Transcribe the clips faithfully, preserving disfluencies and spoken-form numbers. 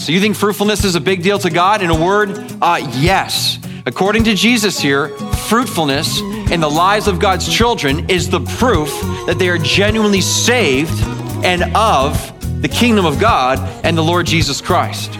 So you think fruitfulness is a big deal to God? In a word, uh, yes. According to Jesus here, fruitfulness in the lives of God's children is the proof that they are genuinely saved and of the kingdom of God and the Lord Jesus Christ.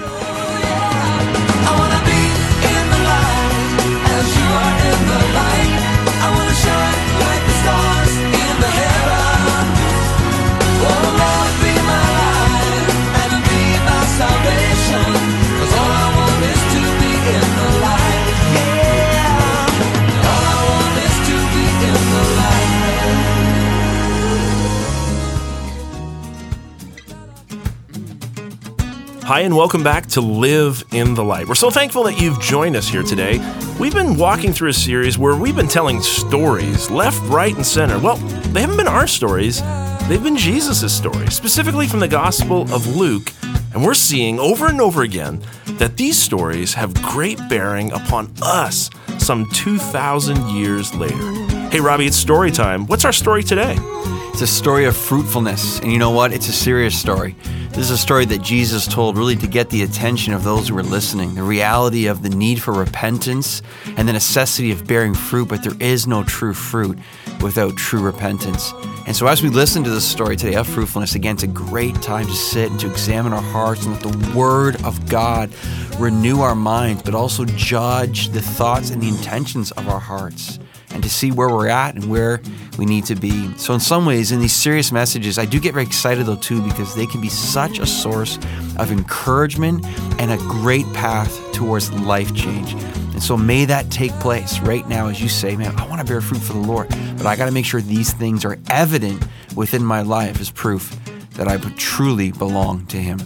Hi, and welcome back to Live in the Light. We're so thankful that you've joined us here today. We've been walking through a series where we've been telling stories left, right, and center. Well, they haven't been our stories. They've been Jesus' stories, specifically from the Gospel of Luke. And we're seeing over and over again that these stories have great bearing upon us some two thousand years later. Hey, Robbie, it's story time. What's our story today? It's a story of fruitfulness. And you know what? It's a serious story. This is a story that Jesus told really to get the attention of those who were listening, the reality of the need for repentance and the necessity of bearing fruit, but there is no true fruit without true repentance. And so as we listen to this story today of fruitfulness, again, it's a great time to sit and to examine our hearts and let the Word of God renew our minds, but also judge the thoughts and the intentions of our hearts, and to see where we're at and where we need to be. So in some ways, in these serious messages, I do get very excited though too, because they can be such a source of encouragement and a great path towards life change. And so may that take place right now as you say, man, I want to bear fruit for the Lord, but I got to make sure these things are evident within my life as proof that I truly belong to Him.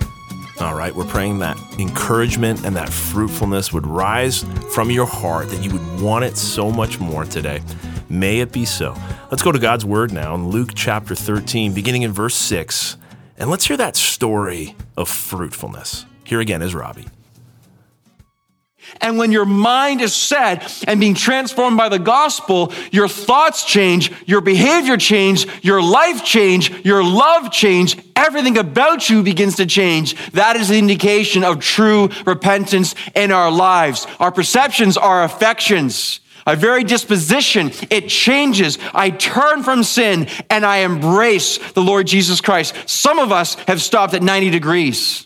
All right, we're praying that encouragement and that fruitfulness would rise from your heart, that you would want it so much more today. May it be so. Let's go to God's Word now in Luke chapter thirteen, beginning in verse six, and let's hear that story of fruitfulness. Here again is Robbie. And when your mind is set and being transformed by the gospel, your thoughts change, your behavior change, your life change, your love change, everything about you begins to change. That is the indication of true repentance in our lives. Our perceptions, our affections, our very disposition, it changes. I turn from sin and I embrace the Lord Jesus Christ. Some of us have stopped at ninety degrees.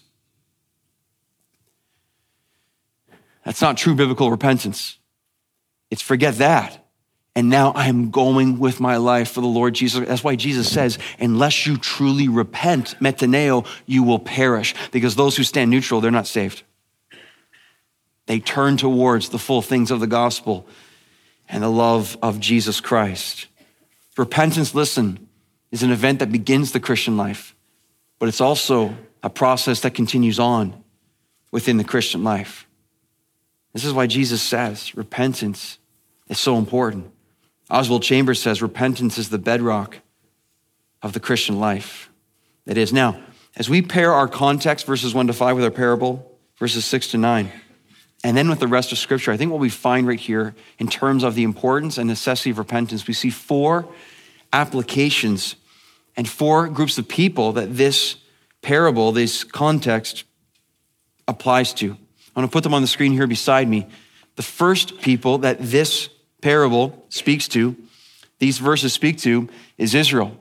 That's not true biblical repentance. It's forget that. And now I am going with my life for the Lord Jesus. That's why Jesus says, unless you truly repent, metaneo, you will perish. Because those who stand neutral, they're not saved. They turn towards the full things of the gospel and the love of Jesus Christ. Repentance, listen, is an event that begins the Christian life, but it's also a process that continues on within the Christian life. This is why Jesus says repentance is so important. Oswald Chambers says repentance is the bedrock of the Christian life. It is. Now, as we pair our context, verses one to five, with our parable, verses six to nine, and then with the rest of Scripture, I think what we find right here in terms of the importance and necessity of repentance, we see four applications and four groups of people that this parable, this context, applies to. I want to put them on the screen here beside me. The first people that this parable speaks to, these verses speak to, is Israel.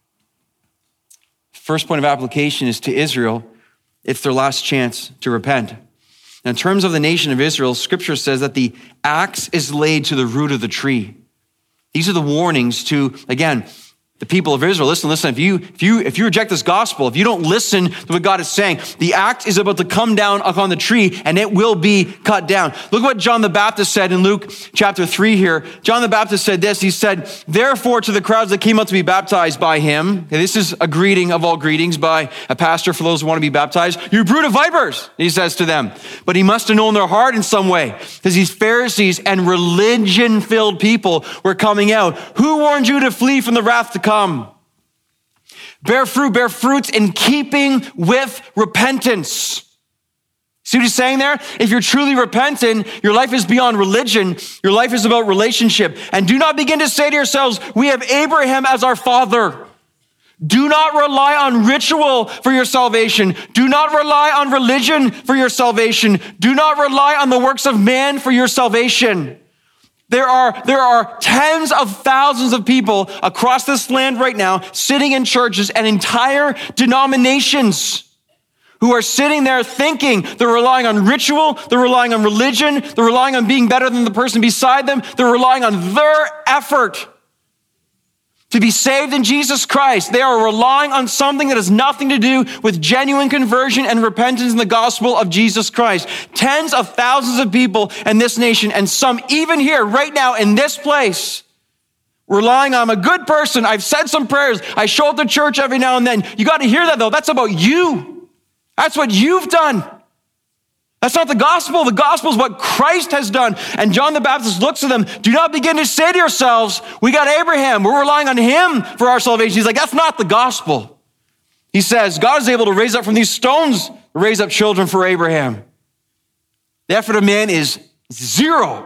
First point of application is to Israel. It's their last chance to repent. Now, in terms of the nation of Israel, Scripture says that the axe is laid to the root of the tree. These are the warnings to, again, the people of Israel. Listen, listen, if you, if you, if you reject this gospel, if you don't listen to what God is saying, the axe is about to come down upon the tree and it will be cut down. Look what John the Baptist said in Luke chapter three here. John the Baptist said this, he said, therefore to the crowds that came out to be baptized by him, okay, this is a greeting of all greetings by a pastor for those who want to be baptized, you brood of vipers, he says to them. But he must have known their heart in some way, because these Pharisees and religion-filled people were coming out. Who warned you to flee from the wrath to come? Come. Bear fruit, bear fruits in keeping with repentance. See what he's saying there? If you're truly repentant, your life is beyond religion. Your life is about relationship. And do not begin to say to yourselves, we have Abraham as our father. Do not rely on ritual for your salvation. Do not rely on religion for your salvation. Do not rely on the works of man for your salvation. There are, there are tens of thousands of people across this land right now sitting in churches and entire denominations who are sitting there thinking they're relying on ritual, they're relying on religion, they're relying on being better than the person beside them, they're relying on their effort to be saved in Jesus Christ. They are relying on something that has nothing to do with genuine conversion and repentance in the gospel of Jesus Christ. Tens of thousands of people in this nation, and some even here right now in this place, relying on I'm a good person. I've said some prayers. I show up to church every now and then. You got to hear that though. That's about you. That's what you've done. That's not the gospel. The gospel is what Christ has done. And John the Baptist looks at them. Do not begin to say to yourselves, we got Abraham. We're relying on him for our salvation. He's like, that's not the gospel. He says, God is able to raise up from these stones, raise up children for Abraham. The effort of man is zero.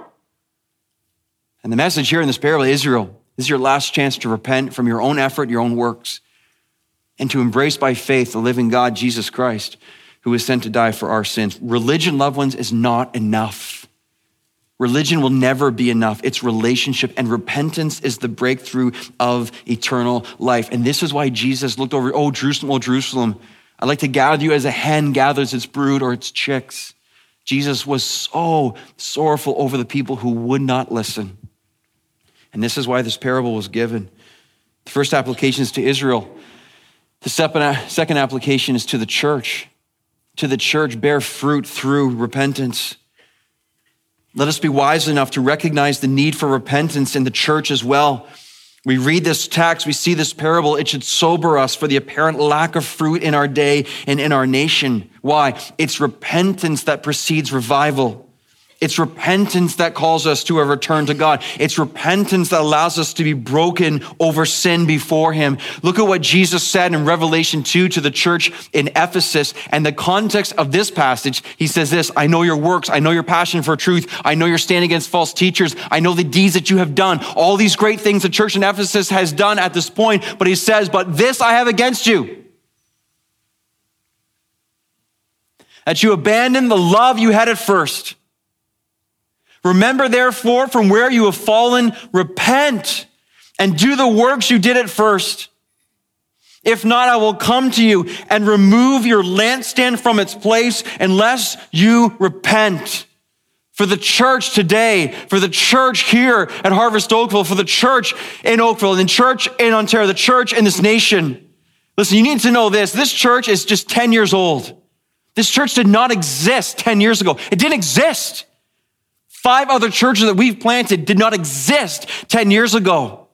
And the message here in this parable, Israel, this is your last chance to repent from your own effort, your own works, and to embrace by faith the living God, Jesus Christ, who was sent to die for our sins. Religion, loved ones, is not enough. Religion will never be enough. It's relationship, and repentance is the breakthrough of eternal life. And this is why Jesus looked over, oh, Jerusalem, oh, Jerusalem, I'd like to gather you as a hen gathers its brood or its chicks. Jesus was so sorrowful over the people who would not listen. And this is why this parable was given. The first application is to Israel. The second application is to the church. To the church, bear fruit through repentance. Let us be wise enough to recognize the need for repentance in the church as well. We read this text, we see this parable, it should sober us for the apparent lack of fruit in our day and in our nation. Why? It's repentance that precedes revival. It's repentance that calls us to a return to God. It's repentance that allows us to be broken over sin before him. Look at what Jesus said in Revelation two to the church in Ephesus. And the context of this passage, he says this, I know your works. I know your passion for truth. I know your stand against false teachers. I know the deeds that you have done. All these great things the church in Ephesus has done at this point. But he says, but this I have against you, that you abandon the love you had at first. Remember, therefore, from where you have fallen, repent and do the works you did at first. If not, I will come to you and remove your lampstand from its place unless you repent. For the church today, for the church here at Harvest Oakville, for the church in Oakville, and the church in Ontario, the church in this nation. Listen, you need to know this. This church is just ten years old. This church did not exist ten years ago. It didn't exist. Five other churches that we've planted did not exist ten years ago.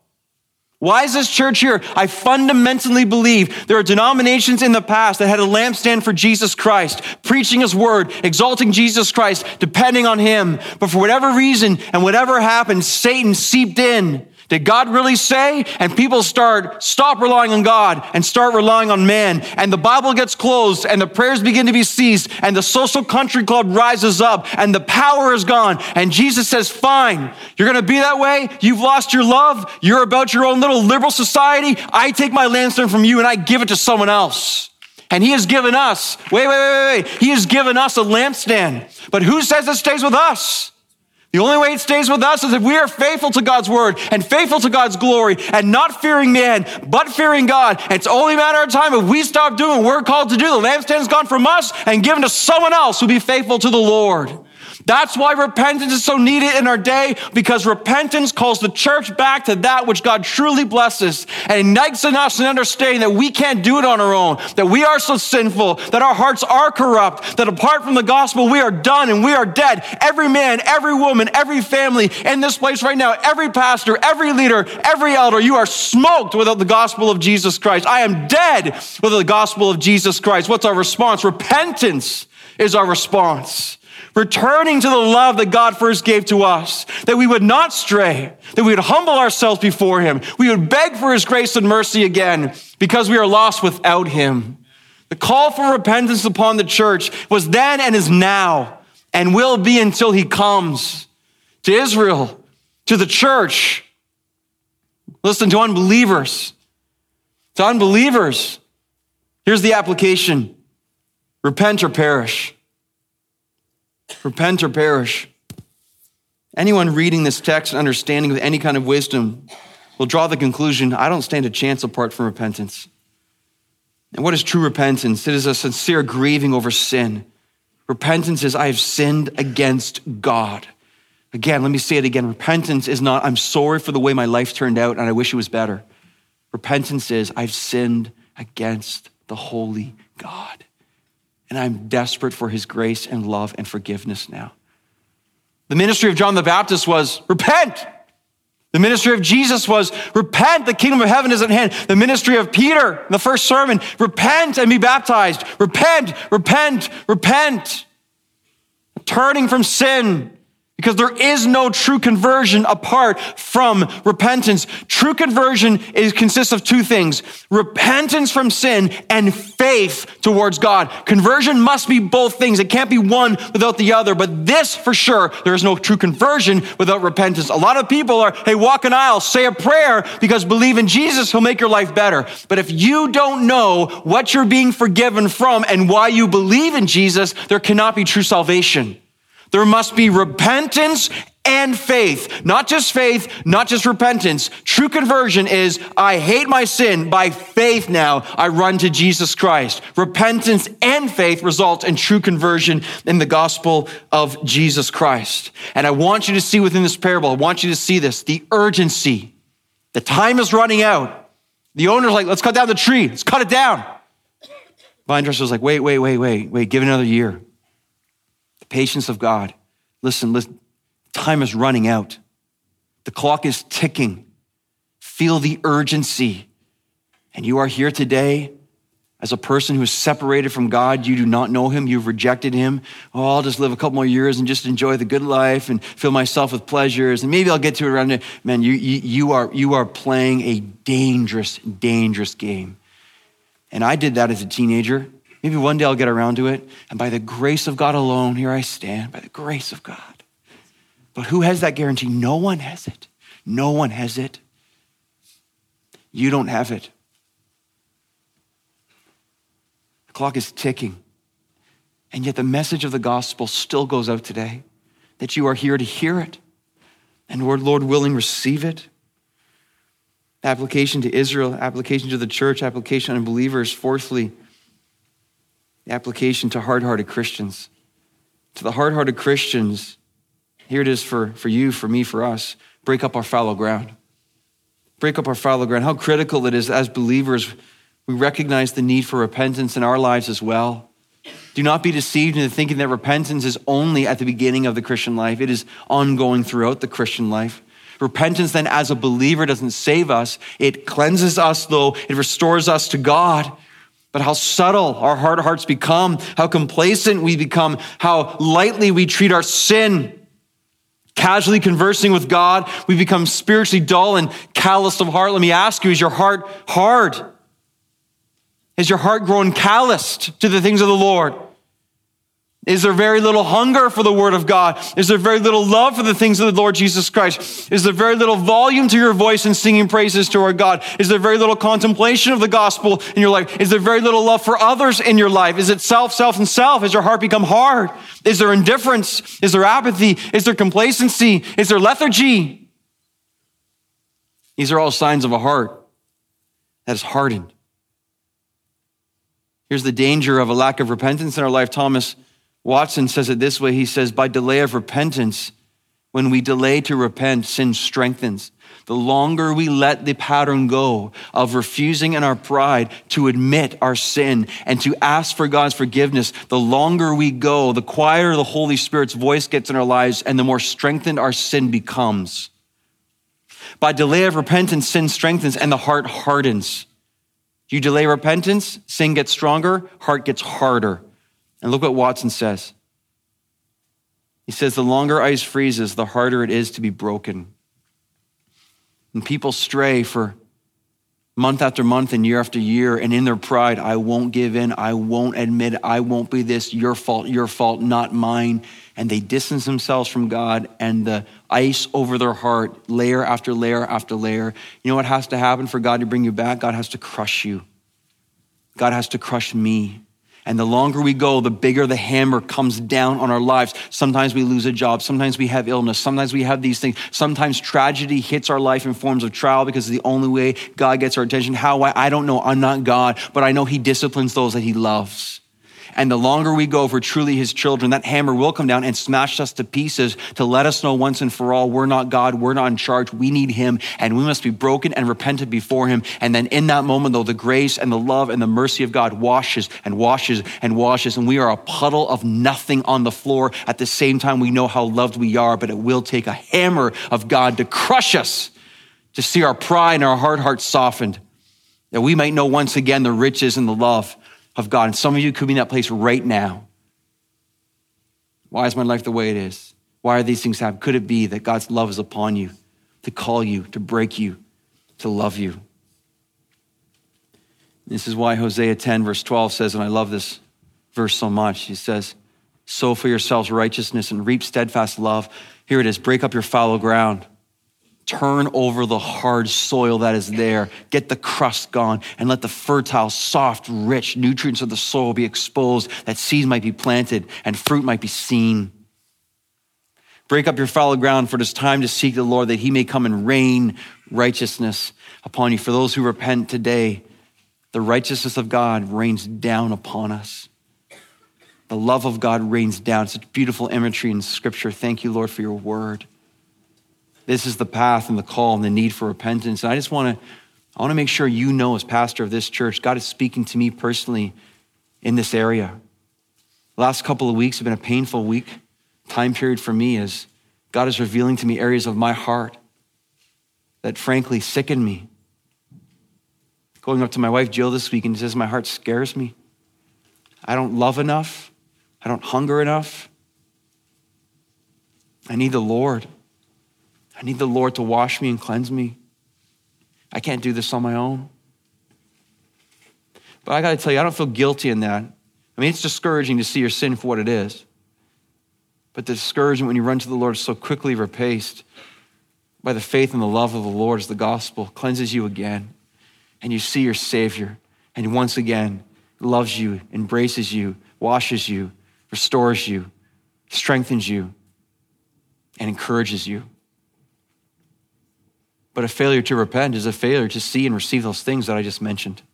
Why is this church here? I fundamentally believe there are denominations in the past that had a lampstand for Jesus Christ, preaching his word, exalting Jesus Christ, depending on him. But for whatever reason and whatever happened, Satan seeped in. Did God really say? And people start, stop relying on God and start relying on man. And the Bible gets closed and the prayers begin to be ceased and the social country club rises up and the power is gone. And Jesus says, fine, you're going to be that way. You've lost your love. You're about your own little liberal society. I take my lampstand from you and I give it to someone else. And he has given us, wait, wait, wait, wait, wait. He has given us a lampstand. But who says it stays with us? The only way it stays with us is if we are faithful to God's word and faithful to God's glory and not fearing man, but fearing God. And it's only a matter of time if we stop doing what we're called to do. The lampstand is gone from us and given to someone else who'll be faithful to the Lord. That's why repentance is so needed in our day, because repentance calls the church back to that which God truly blesses and ignites in us an understanding that we can't do it on our own, that we are so sinful, that our hearts are corrupt, that apart from the gospel, we are done and we are dead. Every man, every woman, every family in this place right now, every pastor, every leader, every elder, you are smoked without the gospel of Jesus Christ. I am dead without the gospel of Jesus Christ. What's our response? Repentance is our response. Returning to the love that God first gave to us, that we would not stray, that we would humble ourselves before him. We would beg for his grace and mercy again because we are lost without him. The call for repentance upon the church was then and is now and will be until he comes. To Israel, to the church, listen, to unbelievers. To unbelievers, here's the application. Repent or perish. Repent or perish. Anyone reading this text and understanding with any kind of wisdom will draw the conclusion, I don't stand a chance apart from repentance. And what is true repentance? It is a sincere grieving over sin. Repentance is, I have sinned against God. Again, let me say it again. Repentance is not, I'm sorry for the way my life turned out and I wish it was better. Repentance is, I've sinned against the holy God. And I'm desperate for his grace and love and forgiveness now. The ministry of John the Baptist was, repent. The ministry of Jesus was, repent, the kingdom of heaven is at hand. The ministry of Peter, in the first sermon, repent and be baptized. Repent, repent, repent. Turning from sin, because there is no true conversion apart from repentance. True conversion is, consists of two things: repentance from sin and faith towards God. Conversion must be both things. It can't be one without the other. But this, for sure, there is no true conversion without repentance. A lot of people are, hey, walk an aisle, say a prayer, because believe in Jesus, he'll make your life better. But if you don't know what you're being forgiven from and why you believe in Jesus, there cannot be true salvation. There must be repentance and faith. Not just faith, not just repentance. True conversion is, I hate my sin. By faith now, I run to Jesus Christ. Repentance and faith result in true conversion in the gospel of Jesus Christ. And I want you to see within this parable, I want you to see this, the urgency. The time is running out. The owner's like, let's cut down the tree. Let's cut it down. Vine dresser's like, wait, wait, wait, wait, wait, give it another year. Patience of God. Listen, listen, time is running out. The clock is ticking. Feel the urgency. And you are here today as a person who is separated from God. You do not know him. You've rejected him. Oh, I'll just live a couple more years and just enjoy the good life and fill myself with pleasures. And maybe I'll get to it around it. Man, you, you, you are, you are playing a dangerous, dangerous game. And I did that as a teenager. Maybe one day I'll get around to it. And by the grace of God alone, here I stand, by the grace of God. But who has that guarantee? No one has it. No one has it. You don't have it. The clock is ticking. And yet the message of the gospel still goes out today, that you are here to hear it. And Lord, Lord willing, receive it. Application to Israel, application to the church, application on believers. Fourthly, the application to hard-hearted Christians. To the hard-hearted Christians, here it is for, for you, for me, for us. Break up our fallow ground. Break up our fallow ground. How critical it is as believers, we recognize the need for repentance in our lives as well. Do not be deceived into thinking that repentance is only at the beginning of the Christian life. It is ongoing throughout the Christian life. Repentance then as a believer doesn't save us. It cleanses us though. It restores us to God. But how subtle our hard hearts become, how complacent we become, how lightly we treat our sin. Casually conversing with God, we become spiritually dull and callous of heart. Let me ask you, is your heart hard? Has your heart grown calloused to the things of the Lord? Is there very little hunger for the word of God? Is there very little love for the things of the Lord Jesus Christ? Is there very little volume to your voice in singing praises to our God? Is there very little contemplation of the gospel in your life? Is there very little love for others in your life? Is it self, self, and self? Has your heart become hard? Is there indifference? Is there apathy? Is there complacency? Is there lethargy? These are all signs of a heart that is hardened. Here's the danger of a lack of repentance in our life. Thomas Watson says it this way. He says, by delay of repentance, when we delay to repent, sin strengthens. The longer we let the pattern go of refusing in our pride to admit our sin and to ask for God's forgiveness, the longer we go, the quieter the Holy Spirit's voice gets in our lives and the more strengthened our sin becomes. By delay of repentance, sin strengthens and the heart hardens. You delay repentance, sin gets stronger, heart gets harder. And look what Watson says. He says, the longer ice freezes, the harder it is to be broken. When people stray for month after month and year after year. And in their pride, I won't give in. I won't admit it. I won't be this. Your fault, your fault, not mine. And they distance themselves from God, and the ice over their heart, layer after layer after layer. You know what has to happen for God to bring you back? God has to crush you. God has to crush me. And the longer we go, the bigger the hammer comes down on our lives. Sometimes we lose a job. Sometimes we have illness. Sometimes we have these things. Sometimes tragedy hits our life in forms of trial because it's the only way God gets our attention. How? Why? I don't know. I'm not God, but I know he disciplines those that he loves. And the longer we go, if we're truly his children, that hammer will come down and smash us to pieces to let us know once and for all, we're not God, we're not in charge, we need him, and we must be broken and repentant before him. And then in that moment, though, the grace and the love and the mercy of God washes and washes and washes, and we are a puddle of nothing on the floor. At the same time, we know how loved we are, but it will take a hammer of God to crush us, to see our pride and our hard hearts softened, that we might know once again the riches and the love of God. And some of you could be in that place right now. Why is my life the way it is? Why are these things happening? Could it be that God's love is upon you to call you, to break you, to love you? This is why Hosea ten verse twelve says, and I love this verse so much. He says, sow for yourselves righteousness and reap steadfast love. Here it is, break up your fallow ground. Turn over the hard soil that is there. Get the crust gone and let the fertile, soft, rich nutrients of the soil be exposed, that seeds might be planted and fruit might be seen. Break up your fallow ground, for it is time to seek the Lord, that he may come and rain righteousness upon you. For those who repent today, the righteousness of God rains down upon us. The love of God rains down. Such beautiful imagery in Scripture. Thank you, Lord, for your word. This is the path and the call and the need for repentance. And I just want to, I want to make sure you know, as pastor of this church, God is speaking to me personally in this area. The last couple of weeks have been a painful week, time period for me, as God is revealing to me areas of my heart that frankly sicken me. Going up to my wife, Jill, this week, and he says, my heart scares me. I don't love enough. I don't hunger enough. I need the Lord. I need the Lord to wash me and cleanse me. I can't do this on my own. But I got to tell you, I don't feel guilty in that. I mean, it's discouraging to see your sin for what it is. But the discouragement when you run to the Lord is so quickly replaced by the faith and the love of the Lord as the gospel cleanses you again. And you see your Savior, and once again loves you, embraces you, washes you, restores you, strengthens you, and encourages you. But a failure to repent is a failure to see and receive those things that I just mentioned.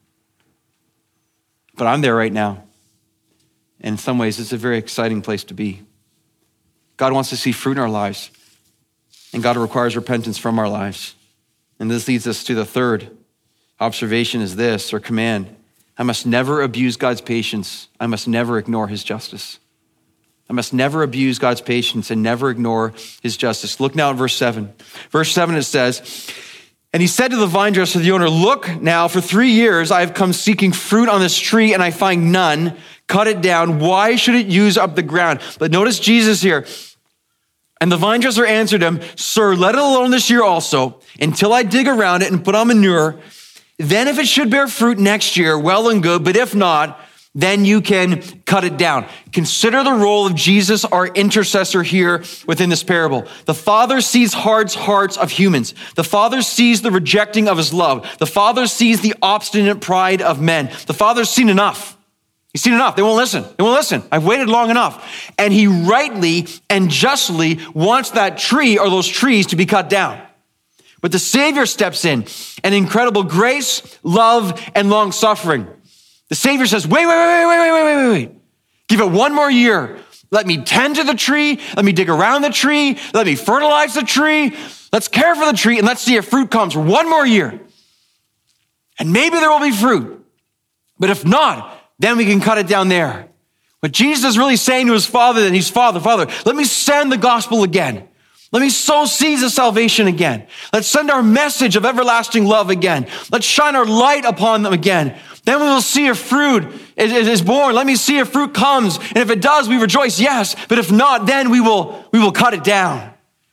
But I'm there right now. And in some ways, it's a very exciting place to be. God wants to see fruit in our lives. And God requires repentance from our lives. And this leads us to the third observation is this, or command. I must never abuse God's patience. I must never ignore his justice. I must never abuse God's patience and never ignore his justice. Look now at verse seven. Verse seven, it says, and he said to the vine dresser, the owner, look now, for three years I have come seeking fruit on this tree and I find none. Cut it down. Why should it use up the ground? But notice Jesus here. And the vine dresser answered him, sir, let it alone this year also, until I dig around it and put on manure. Then if it should bear fruit next year, well and good. But if not, then you can cut it down. Consider the role of Jesus, our intercessor here within this parable. The Father sees hard hearts of humans. The Father sees the rejecting of his love. The Father sees the obstinate pride of men. The Father's seen enough. He's seen enough. They won't listen. They won't listen. I've waited long enough. And he rightly and justly wants that tree or those trees to be cut down. But the Savior steps in, an incredible grace, love, and long suffering. The Savior says, wait, wait, wait, wait, wait, wait, wait, wait, wait. Give it one more year. Let me tend to the tree. Let me dig around the tree. Let me fertilize the tree. Let's care for the tree and let's see if fruit comes for one more year. And maybe there will be fruit. But if not, then we can cut it down there. What Jesus is really saying to his Father, then he's Father, Father, let me send the gospel again. Let me sow seeds of salvation again. Let's send our message of everlasting love again. Let's shine our light upon them again. Then we will see if fruit is born. Let me see if fruit comes. And if it does, we rejoice, yes. But if not, then we will, we will cut it down.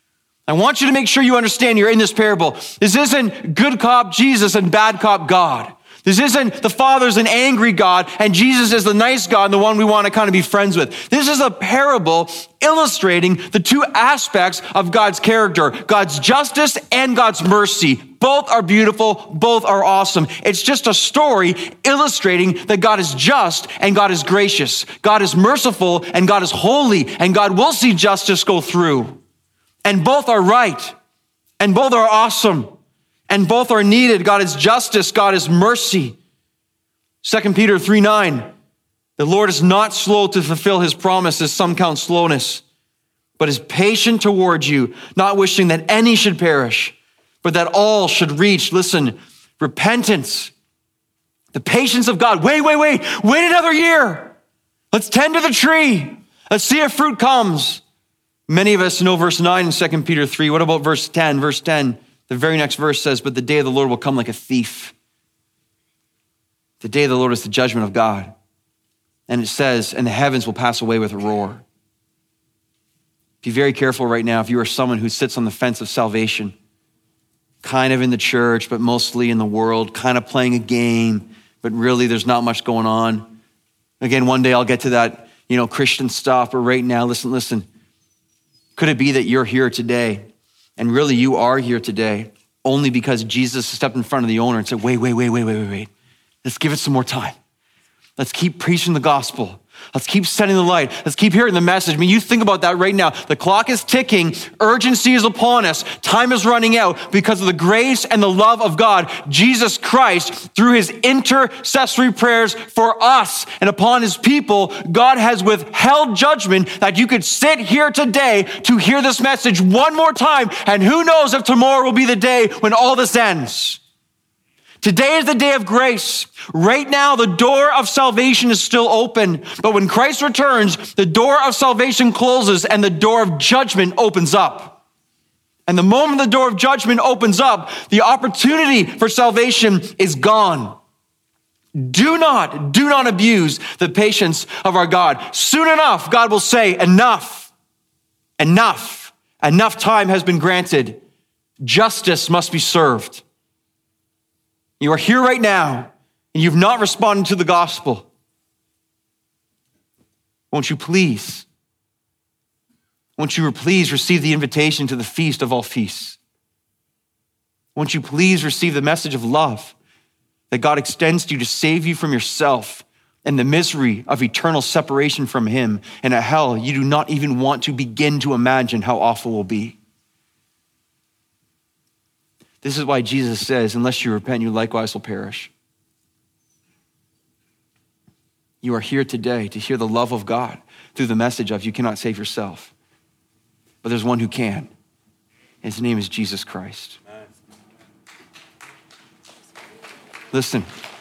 I want you to make sure you understand you're in this parable. This isn't good cop Jesus and bad cop God. This isn't the Father's an angry God and Jesus is the nice God and the one we want to kind of be friends with. This is a parable illustrating the two aspects of God's character, God's justice and God's mercy. Both are beautiful, both are awesome. It's just a story illustrating that God is just and God is gracious. God is merciful and God is holy, and God will see justice go through. And both are right, and both are awesome. And both are needed. God is justice. God is mercy. Second Peter three nine, the Lord is not slow to fulfill his promises, some count slowness, but is patient towards you, not wishing that any should perish, but that all should reach, listen, repentance. The patience of God. Wait, wait, wait. Wait another year. Let's tend to the tree. Let's see if fruit comes. Many of us know verse nine in Second Peter three. What about verse ten? Verse ten. The very next verse says, but the day of the Lord will come like a thief. The day of the Lord is the judgment of God. And it says, and the heavens will pass away with a roar. Be very careful right now if you are someone who sits on the fence of salvation, kind of in the church, but mostly in the world, kind of playing a game, but really there's not much going on. Again, one day I'll get to that, you know, Christian stuff, but right now, listen, listen. Could it be that you're here today? And really, you are here today only because Jesus stepped in front of the owner and said, wait, wait, wait, wait, wait, wait, wait. Let's give it some more time. Let's keep preaching the gospel. Let's keep setting the light. Let's keep hearing the message. I mean, you think about that right now. The clock is ticking. Urgency is upon us. Time is running out because of the grace and the love of God, Jesus Christ, through his intercessory prayers for us and upon his people. God has withheld judgment that you could sit here today to hear this message one more time. And who knows if tomorrow will be the day when all this ends. Today is the day of grace. Right now, the door of salvation is still open. But when Christ returns, the door of salvation closes and the door of judgment opens up. And the moment the door of judgment opens up, the opportunity for salvation is gone. Do not, do not abuse the patience of our God. Soon enough, God will say, enough, enough, enough time has been granted. Justice must be served. You are here right now, and you've not responded to the gospel. Won't you please, won't you please receive the invitation to the feast of all feasts? Won't you please receive the message of love that God extends to you to save you from yourself and the misery of eternal separation from him and a hell you do not even want to begin to imagine how awful will be. This is why Jesus says, unless you repent, you likewise will perish. You are here today to hear the love of God through the message of you cannot save yourself. But there's one who can. And his name is Jesus Christ. Listen.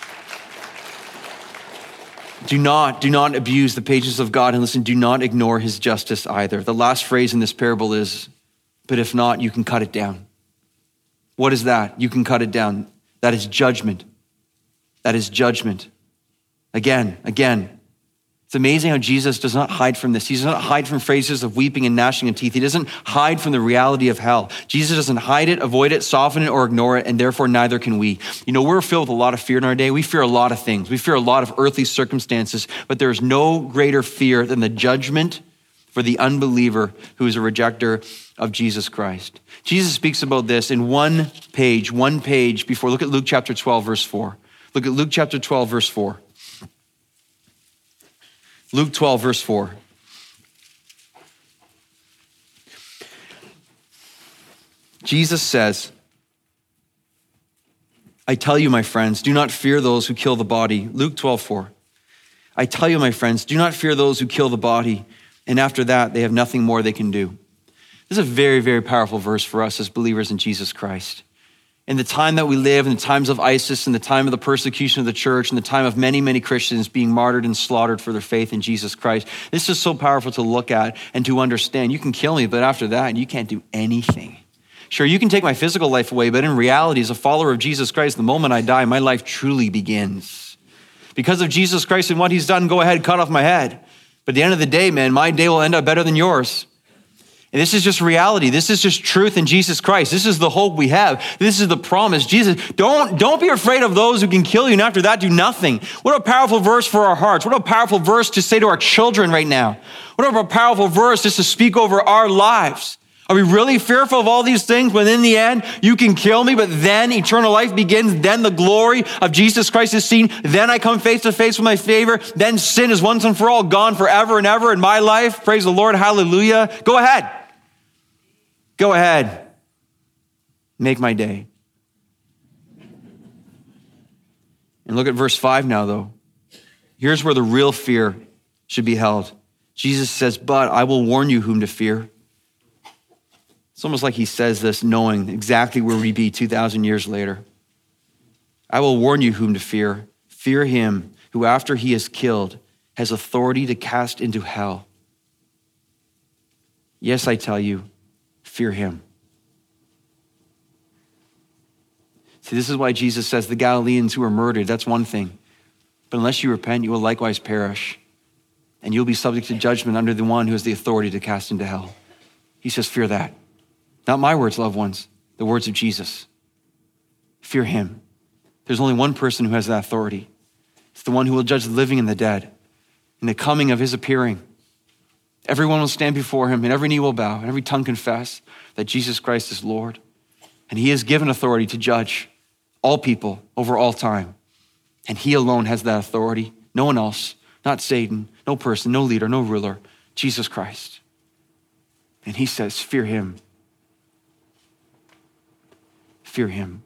Do not, do not abuse the patience of God, and listen, do not ignore his justice either. The last phrase in this parable is, but if not, you can cut it down. What is that? You can cut it down. That is judgment. That is judgment. Again, again. It's amazing how Jesus does not hide from this. He does not hide from phrases of weeping and gnashing of teeth. He doesn't hide from the reality of hell. Jesus doesn't hide it, avoid it, soften it, or ignore it, and therefore neither can we. You know, we're filled with a lot of fear in our day. We fear a lot of things. We fear a lot of earthly circumstances, but there is no greater fear than the judgment for the unbeliever who is a rejecter of Jesus Christ. Jesus speaks about this in one page, one page before. Look at Luke chapter twelve, verse four. Look at Luke chapter twelve, verse four. Luke twelve, verse four. Jesus says, I tell you, my friends, do not fear those who kill the body. Luke twelve, four. I tell you, my friends, do not fear those who kill the body, and after that, they have nothing more they can do. This is a very, very powerful verse for us as believers in Jesus Christ. In the time that we live, in the times of ISIS, in the time of the persecution of the church, in the time of many, many Christians being martyred and slaughtered for their faith in Jesus Christ, this is so powerful to look at and to understand. You can kill me, but after that, you can't do anything. Sure, you can take my physical life away, but in reality, as a follower of Jesus Christ, the moment I die, my life truly begins. Because of Jesus Christ and what he's done, go ahead, cut off my head. But at the end of the day, man, my day will end up better than yours. And this is just reality. This is just truth in Jesus Christ. This is the hope we have. This is the promise. Jesus, don't, don't be afraid of those who can kill you, and after that, do nothing. What a powerful verse for our hearts. What a powerful verse to say to our children right now. What a powerful verse just to speak over our lives. Are we really fearful of all these things when in the end, you can kill me, but then eternal life begins, then the glory of Jesus Christ is seen, then I come face to face with my favor, then sin is once and for all gone forever and ever in my life. Praise the Lord, hallelujah. Go ahead. Go ahead. Make my day. And look at verse five now, though. Here's where the real fear should be held. Jesus says, but I will warn you whom to fear. It's almost like he says this knowing exactly where we'd be two thousand years later. I will warn you whom to fear. Fear him who after he is killed has authority to cast into hell. Yes, I tell you, fear him. See, this is why Jesus says the Galileans who were murdered, that's one thing. But unless you repent, you will likewise perish. And you'll be subject to judgment under the one who has the authority to cast into hell. He says, fear that. Not my words, loved ones, the words of Jesus. Fear him. There's only one person who has that authority. It's the one who will judge the living and the dead. In the coming of his appearing, everyone will stand before him and every knee will bow and every tongue confess that Jesus Christ is Lord. And he is given authority to judge all people over all time. And he alone has that authority. No one else, not Satan, no person, no leader, no ruler, Jesus Christ. And he says, fear him. Fear him.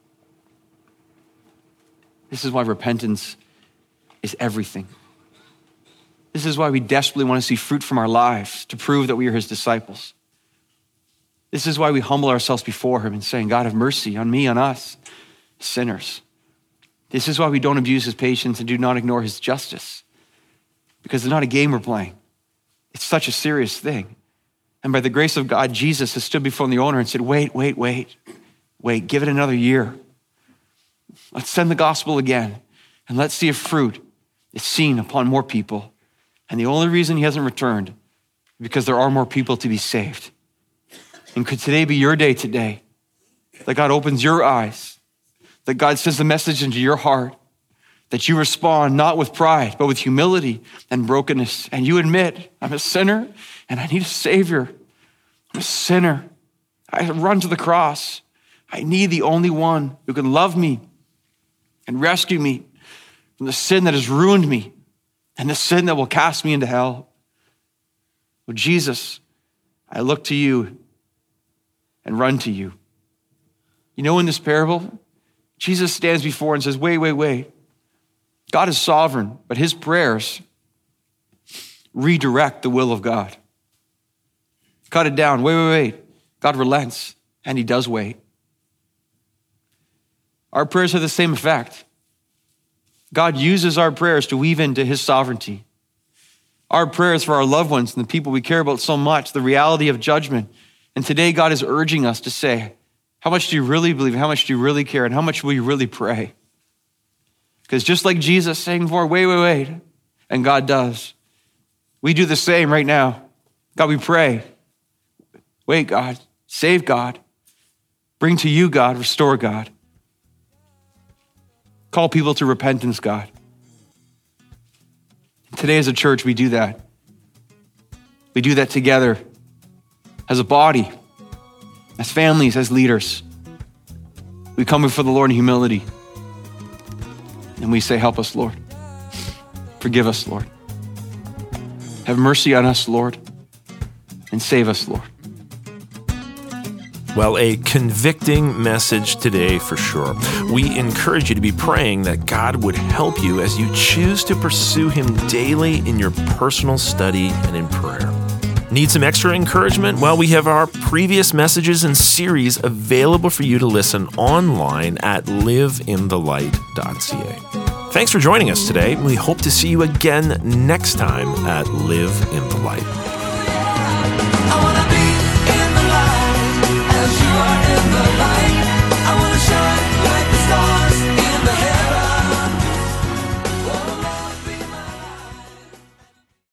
This is why repentance is everything. This is why we desperately want to see fruit from our lives to prove that we are his disciples. This is why we humble ourselves before him and saying, God, have mercy on me, on us, sinners. This is why we don't abuse his patience and do not ignore his justice, because it's not a game we're playing. It's such a serious thing. And by the grace of God, Jesus has stood before the owner and said, wait, wait, wait. Wait, give it another year. Let's send the gospel again, and let's see if fruit is seen upon more people. And the only reason he hasn't returned is because there are more people to be saved. And could today be your day today, that God opens your eyes, that God sends the message into your heart, that you respond not with pride, but with humility and brokenness. And you admit, I'm a sinner and I need a savior. I'm a sinner. I run to the cross. I need the only one who can love me and rescue me from the sin that has ruined me and the sin that will cast me into hell. Well, Jesus, I look to you and run to you. You know, in this parable, Jesus stands before and says, wait, wait, wait. God is sovereign, but his prayers redirect the will of God. Cut it down. Wait, wait, wait. God relents, and he does wait. Our prayers have the same effect. God uses our prayers to weave into his sovereignty. Our prayers for our loved ones and the people we care about so much, the reality of judgment. And today God is urging us to say, how much do you really believe? How much do you really care? And how much will you really pray? Because just like Jesus saying before, wait, wait, wait, and God does, we do the same right now. God, we pray. Wait, God, save God, bring to you, God, restore God. Call people to repentance, God. Today as a church, we do that. We do that together as a body, as families, as leaders. We come before the Lord in humility and we say, help us, Lord. Forgive us, Lord. Have mercy on us, Lord, and save us, Lord. Well, a convicting message today for sure. We encourage you to be praying that God would help you as you choose to pursue him daily in your personal study and in prayer. Need some extra encouragement? Well, we have our previous messages and series available for you to listen online at live in the light dot c a. Thanks for joining us today. We hope to see you again next time at Live in the Light. I wanna be in the light as you are.